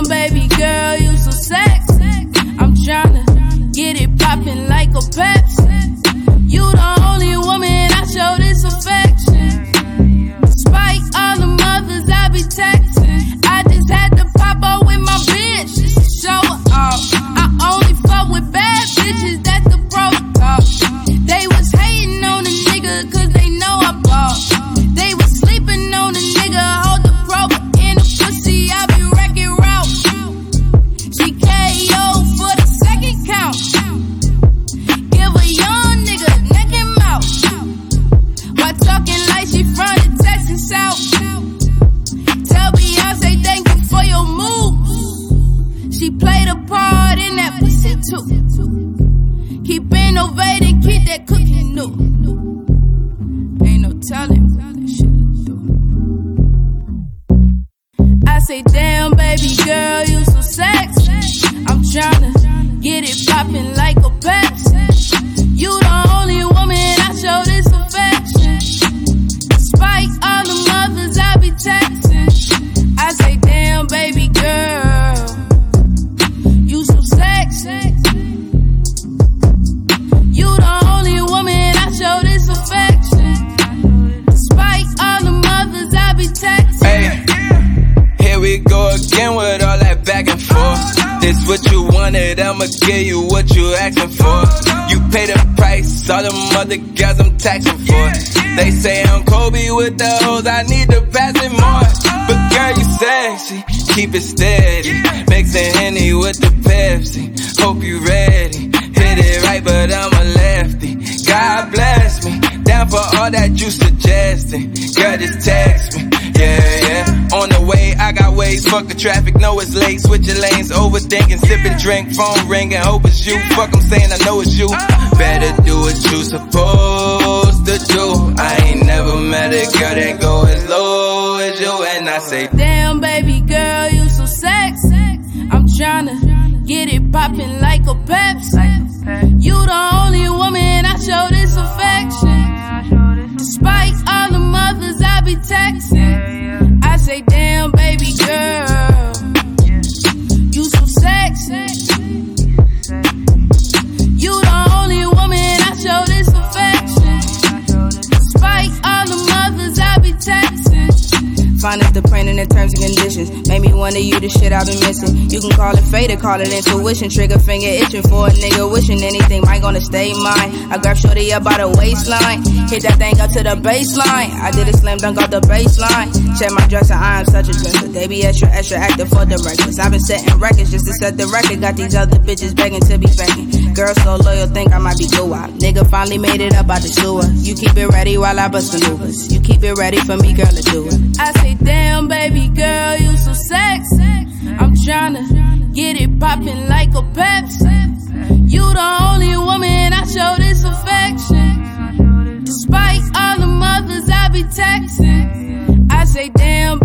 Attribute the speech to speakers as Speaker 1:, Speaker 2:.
Speaker 1: damn, baby girl, you so sexy. I'm tryna get it poppin' like a Pepsi. You the only woman I show this affection. Despite all the mothers I be texting, I just had to pop up with my bitch just to show her off. I only fuck with bad bitches, that's the protocol. They was hating on the nigga cause they know I ball. They was sleeping on the nigga, hold the proper in the pussy, I be wrecking route. She KO for the second count. Give a young nigga neck and mouth. While talking like she from the Texas South. Tell Beyonce thank you for your moves. She played a part in that pussy too. Keep innovating, keep that cooking new. Ain't no telling what that shit'll do. I say, damn, baby girl, you so sexy. I'm tryna get it poppin' like a Pepsi. You the only woman I show this affection. Despite all the mothers I be texting, I say, damn, baby girl, you so sexy. You the only woman I show this affection. Despite all the mothers I be texting.
Speaker 2: Hey, here we go again with all that back and forth. This what you wanted, I'ma give you what you asking for. You pay the price, all them other guys I'm taxing for. They say I'm Kobe with the hoes, I need to pass it more. But girl, you sexy, keep it steady. Mixing Henny with the Pepsi. Hope you ready, hit it right, but I'm a lefty. God bless me, down for all that you suggesting. Girl, just text me, yeah. On the way, I got ways, fuck the traffic, know it's late. Switching lanes, overthinking, sipping drink, phone ringing, hope it's you. Fuck, I'm saying I know it's you. Better do what you supposed to do. I ain't never met a girl that go as low as you. And I say,
Speaker 1: damn, baby girl, you so sexy. I'm tryna get it poppin' like a Pepsi. You the only woman I show this affection. Despite all the mothers I be texting, I say, damn, baby girl, you so sexy. You the only woman I show this affection. Despite all the mothers I be texting. Find us the print in the terms and conditions. Made me wonder you the shit I've been missing. You can call it fate or call it intuition. Trigger finger itching for a nigga wishing anything might gonna stay mine. I grab shorty up by the waistline, hit that thing up to the baseline. I did a slam dunk off the baseline. Check my dresser, I am such a dresser. They be extra active for the reckless. I've been setting records just to set the record. Got these other bitches begging to be faking. Girl so loyal, think I might be cool. Nigga finally made it up out the sewer. You keep it ready while I bust maneuvers. You keep it ready for me, girl, to do it. I say, damn, baby girl, you so sexy. I'm tryna get it poppin' like a Pepsi. You the only woman I show this affection. Despite all the mothers I be texting, I say, damn,